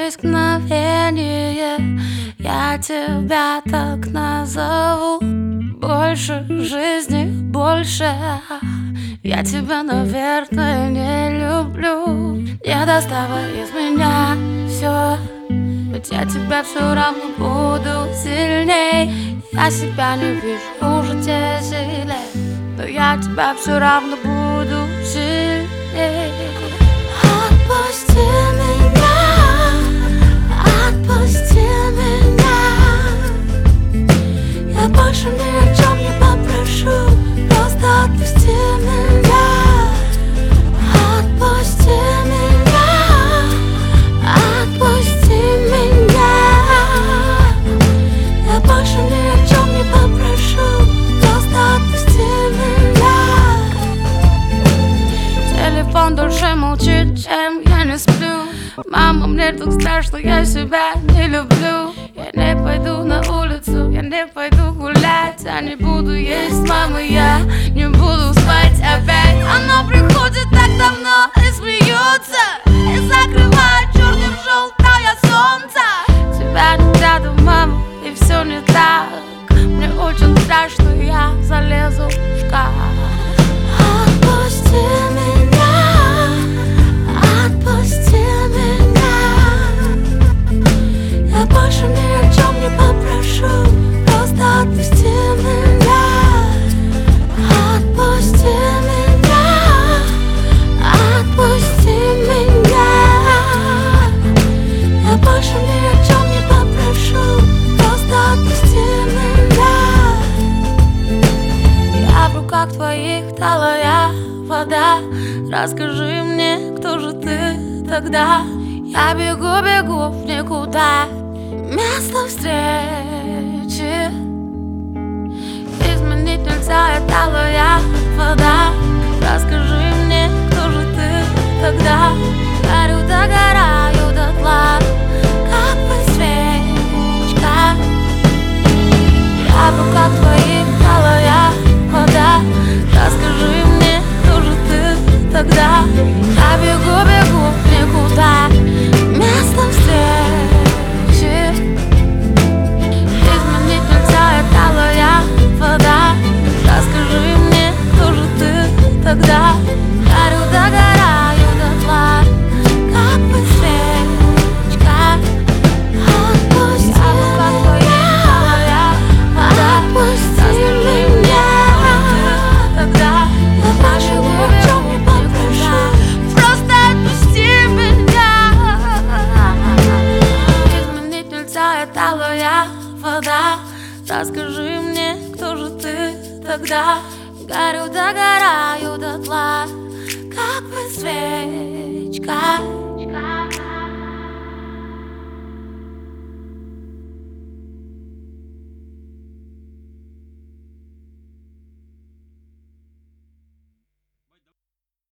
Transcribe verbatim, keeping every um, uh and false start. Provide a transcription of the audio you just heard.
есть мгновение, я тебя так назову. Больше жизни, больше. Я тебя, наверное, не люблю. Не доставай из меня все, ведь я тебя все равно буду сильней. Я себя не вижу уже десять лет, но я тебя все равно буду сильней. Отпусти меня, отпусти меня. Я больше ни о чем не попрошу, просто отпусти меня. Отпусти меня, отпусти меня. Я больше ни о чем не попрошу, просто отпусти меня. Телефон дольше молчит, чем я не сплю. Мама, мне так страшно, я себя не люблю. Я не пойду на улицу, я не пойду гулять. Я не буду есть, мама, я не буду спать опять. Оно приходит так давно и смеется, и закрывает черным желтое солнце. Тебя не рядом, мама, и все не так. Мне очень страшно, я залезу в шкаф. Отпусти меня, отпусти меня. Я больше ни о чем не попрошу, просто отпусти меня. Отпусти меня, отпусти меня. Я больше ни о чем не попрошу, просто отпусти меня. Я в руках твоих талая вода. Расскажи мне, кто же ты тогда? Я бегу, бегу в никуда. Место встречи изменить нельзя, я талая вода. Расскажи мне, кто же ты тогда? Горю, догораю дотла, как бы свечка. Я в руках твоих талая вода. Расскажи мне, кто же ты тогда? Я бегу, бегу в никуда. Место встречи изменить нельзя, я талая вода. Расскажи мне, кто же ты тогда? Горю, догораю дотла, как бы свечка. Отпусти меня, отпусти меня. Тогда я больше ни о чем не попрошу, просто отпусти меня. Изменить нельзя, я талая вода. Расскажи мне, кто же ты тогда? Горю, догораю дотла, как бы свечка.